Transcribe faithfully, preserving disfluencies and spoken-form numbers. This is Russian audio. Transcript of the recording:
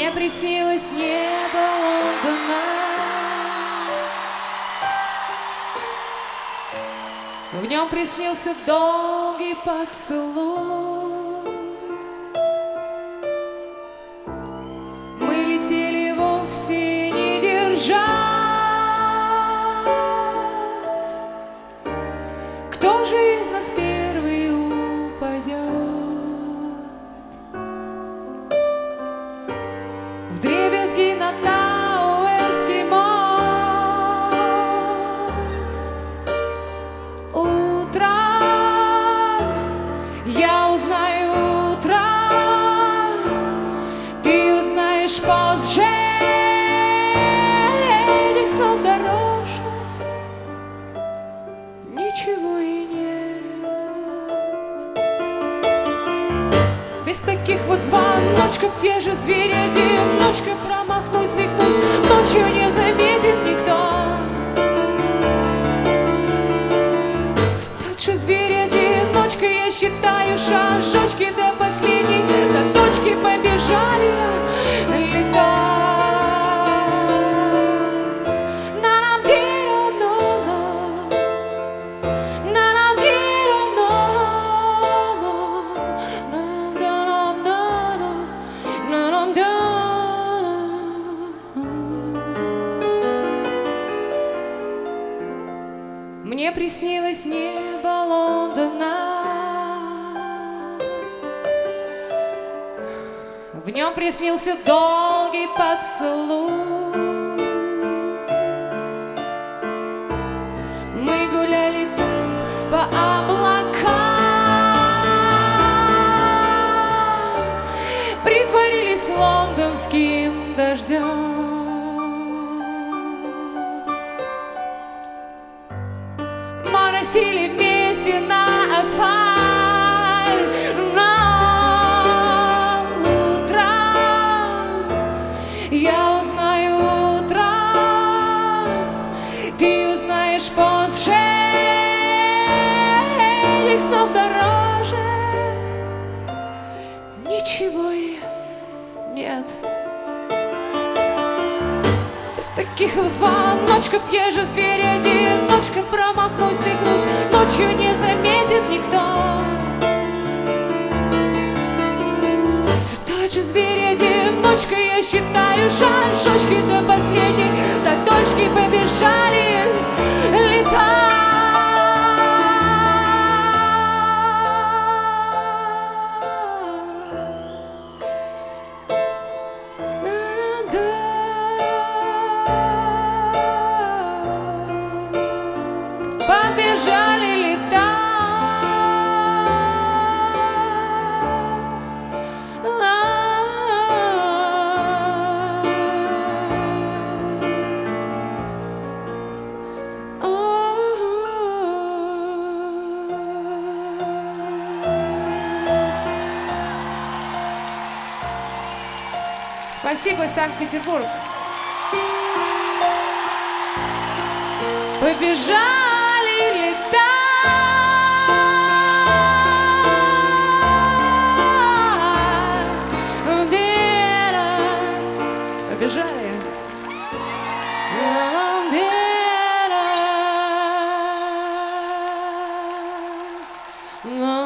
Мне приснилось небо Лондона, в нем приснился долгий поцелуй. Мы летели вовсе не держась. Кто же из нас первый упадет? Вдребезги на Тауэрский мост. Утром я узнаю, утром ты узнаешь позже. Этих снов дороже ничего и нет. Без таких вот звоночков я же зверь-одиночка. Промахнусь, свихнусь, ночью не заметит никто. Все так же зверь-одиночка, я считаю шажочки до последней, до точки побежали летать. Мне приснилось небо Лондона, в нем приснился долгий поцелуй. Мы гуляли там по облакам, притворились лондонским дождем. Моросили вместе на асфальт, но утром я узнаю, утром ты узнаешь позже. Этих снов дороже ничего и нет. Без таких вот звоночков я же зверь-одиночка. Промахнусь, свихнусь, ночью не заметит никто. Все так же зверь-одиночка, я считаю шажочки до последней, до точки побежали летать. Побежали Спасибо, Санкт-Петербург. Побежали летать. Побежали. No.